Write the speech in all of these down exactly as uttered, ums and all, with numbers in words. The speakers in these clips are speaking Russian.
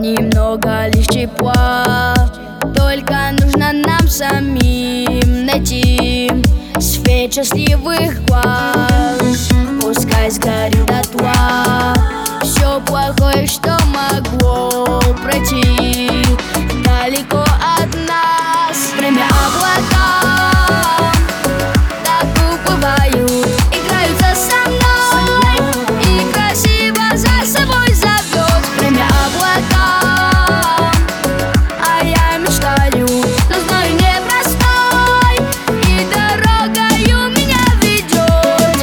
немного лишь тепла. Только нужно нам самим найти свет счастливых глаз. Пускай сгорит дотла все плохое, что могло пройти далеко от нас. Время облака так уплывают, играются со мной и красиво за собой зовет. Время облака, а я мечтаю, но знаю непростой, и дорогою меня ведет.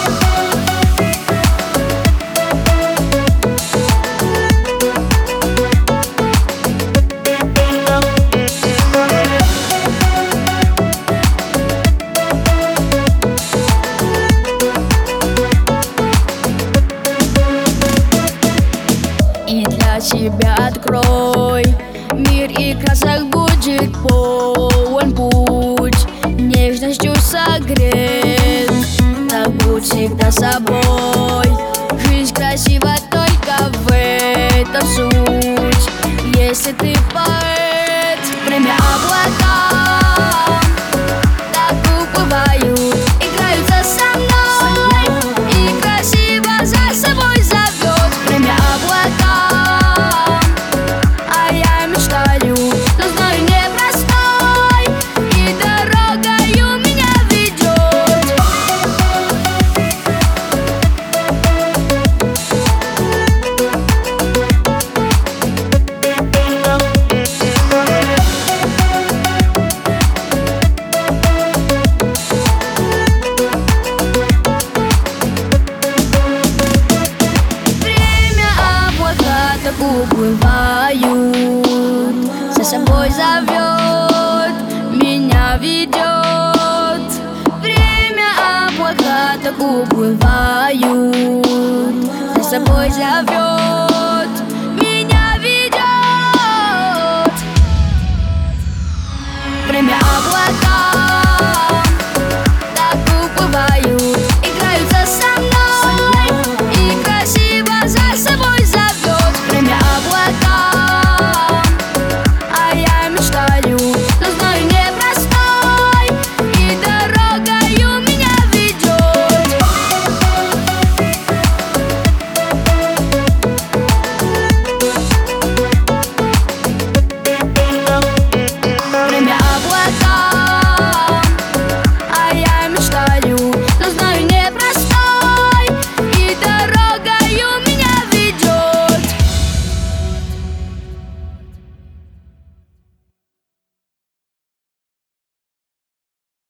И для себя открой мир, и красок будет полон путь, нежностью согрет. Так будь всегда собой, жизнь красива только в этом суть. Если ты поэт, время облака так уплывают, играются со мной и красиво за собой зовет. Время облака, а я мечтаю, но знаю непростой, и дорогою меня ведет. Время облака так уплывают, за собой зовет, меня ведет. Время облака так уплывают, за собой зовет.